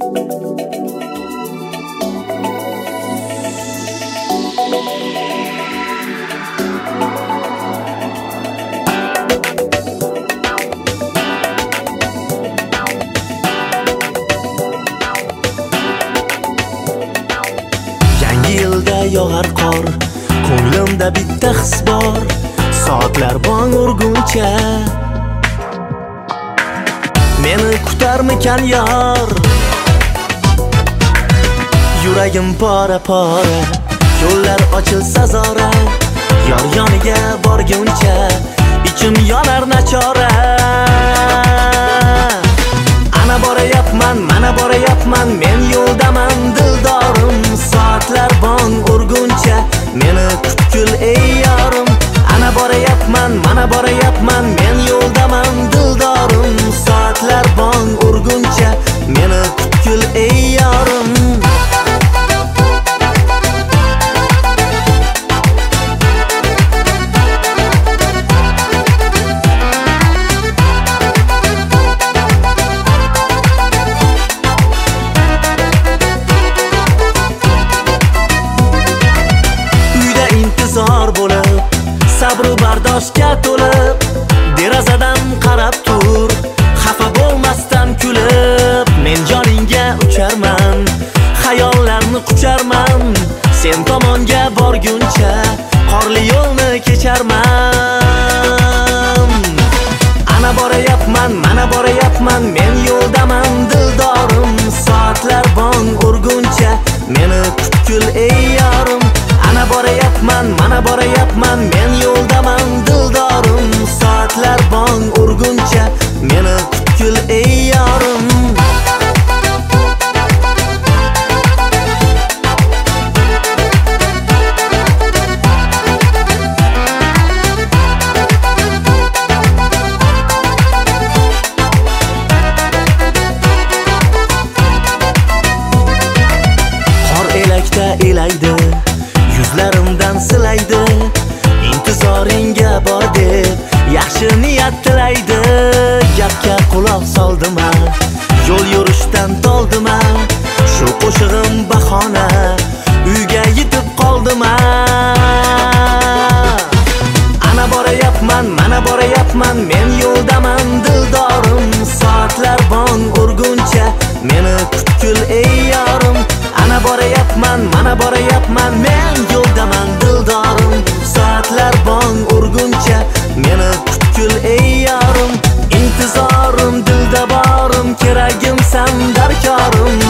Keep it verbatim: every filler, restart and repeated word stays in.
Yilda yog'ar qor, ko'nglimda bitta his bor. Soatlar bong urguncha meni kutarmikan yor. Yuragim pora-pora, yo'llar ochilsa zora. Yor yoniga borguncha ichim yonar nachora. Ana borayapman, mana borayapman, men yo'ldaman dildorim. Soatlar bong urguncha meni kutkul ey yorim. Ana borayapman, mana borayapman, men yo'ldaman dildorim. Soatlar bong urguncha meni kutkul ey yorim. Bo'lib, sabr bardoshga to'lib, derazadan qarab tur, xafa bo'lmasdan kulib. Men joningga ucharman, xayollarni qucharman, sen tomonga borguncha qorli yo'lni kecharman. Ana borayapman, mana borayapman, men yo'ldaman dildorim. Soatlar bong urguncha meni kutkul ey yorim. Ana borayapman, mana borayapman, men yo'ldaman dildorim. Soatlar bong urguncha meni kutkul ey yorim. Qor elakda elaydi, yuzlarimdan silaydi. Intizoringga bor deb yaxshi niyat tilaydi. Gapga quloq soldim, yo'l yurishdan toldim. Shu qo'shig'im bahona, uyga yetib qoldim. Ana borayapman, mana borayapman, men yo'ldaman dildorim. Soatlar bong urguncha meni kutkul ey yorim. Ana borayapman, mana borayapman, men yo'ldaman dildorim. Soatlar bong urguncha meni kutkul ey yorim. Intizorim dilda borim, keragimsan darkorim.